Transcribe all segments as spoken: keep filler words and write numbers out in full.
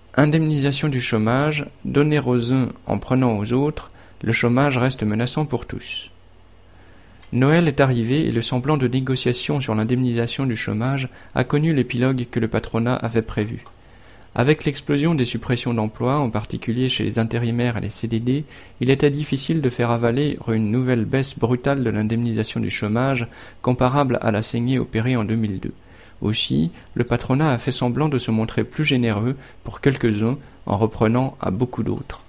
Indemnisation du chômage, donner aux uns en prenant aux autres, le chômage reste menaçant pour tous. Noël est arrivé et le semblant de négociation sur l'indemnisation du chômage a connu l'épilogue que le patronat avait prévu. Avec l'explosion des suppressions d'emplois, en particulier chez les intérimaires et les C D D, il était difficile de faire avaler une nouvelle baisse brutale de l'indemnisation du chômage, comparable à la saignée opérée en deux mille deux. Aussi, le patronat a fait semblant de se montrer plus généreux pour quelques-uns en reprenant à beaucoup d'autres.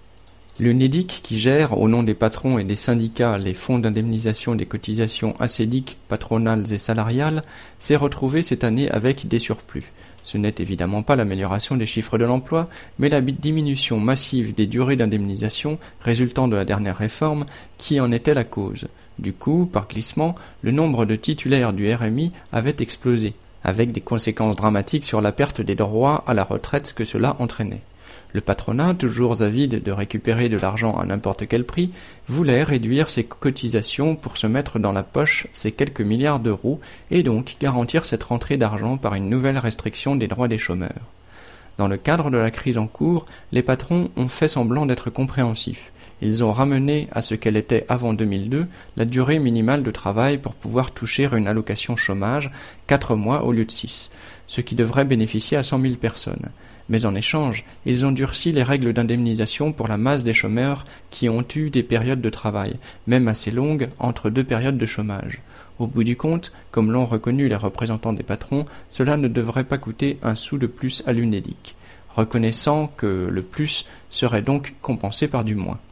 L'UNEDIC, qui gère, au nom des patrons et des syndicats, les fonds d'indemnisation des cotisations assédiques, patronales et salariales, s'est retrouvé cette année avec des surplus. Ce n'est évidemment pas l'amélioration des chiffres de l'emploi, mais la diminution massive des durées d'indemnisation résultant de la dernière réforme qui en était la cause. Du coup, par glissement, le nombre de titulaires du R M I avait explosé, avec des conséquences dramatiques sur la perte des droits à la retraite que cela entraînait. Le patronat, toujours avide de récupérer de l'argent à n'importe quel prix, voulait réduire ses cotisations pour se mettre dans la poche ces quelques milliards d'euros et donc garantir cette rentrée d'argent par une nouvelle restriction des droits des chômeurs. Dans le cadre de la crise en cours, les patrons ont fait semblant d'être compréhensifs. Ils ont ramené à ce qu'elle était avant deux mille deux la durée minimale de travail pour pouvoir toucher une allocation chômage, quatre mois au lieu de six, ce qui devrait bénéficier à cent mille personnes. Mais en échange, ils ont durci les règles d'indemnisation pour la masse des chômeurs qui ont eu des périodes de travail, même assez longues, entre deux périodes de chômage. Au bout du compte, comme l'ont reconnu les représentants des patrons, cela ne devrait pas coûter un sou de plus à l'UNEDIC, reconnaissant que le plus serait donc compensé par du moins.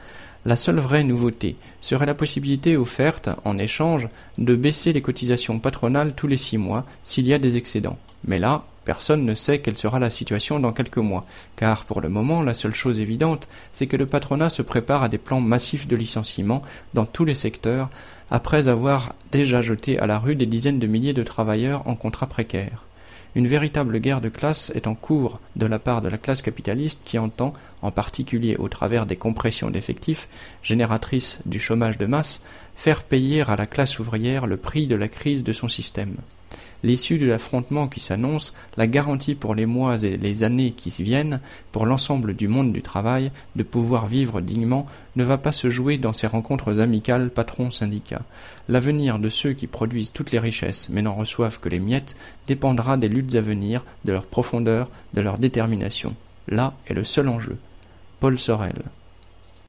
La seule vraie nouveauté serait la possibilité offerte, en échange, de baisser les cotisations patronales tous les six mois s'il y a des excédents. Mais là, personne ne sait quelle sera la situation dans quelques mois, car pour le moment, la seule chose évidente, c'est que le patronat se prépare à des plans massifs de licenciements dans tous les secteurs, après avoir déjà jeté à la rue des dizaines de milliers de travailleurs en contrat précaire. Une véritable guerre de classe est en cours de la part de la classe capitaliste qui entend, en particulier au travers des compressions d'effectifs, génératrices du chômage de masse, faire payer à la classe ouvrière le prix de la crise de son système. L'issue de l'affrontement qui s'annonce, la garantie pour les mois et les années qui viennent, pour l'ensemble du monde du travail, de pouvoir vivre dignement, ne va pas se jouer dans ces rencontres amicales patrons-syndicats. L'avenir de ceux qui produisent toutes les richesses mais n'en reçoivent que les miettes dépendra des luttes à venir, de leur profondeur, de leur détermination. Là est le seul enjeu. Paul Sorel.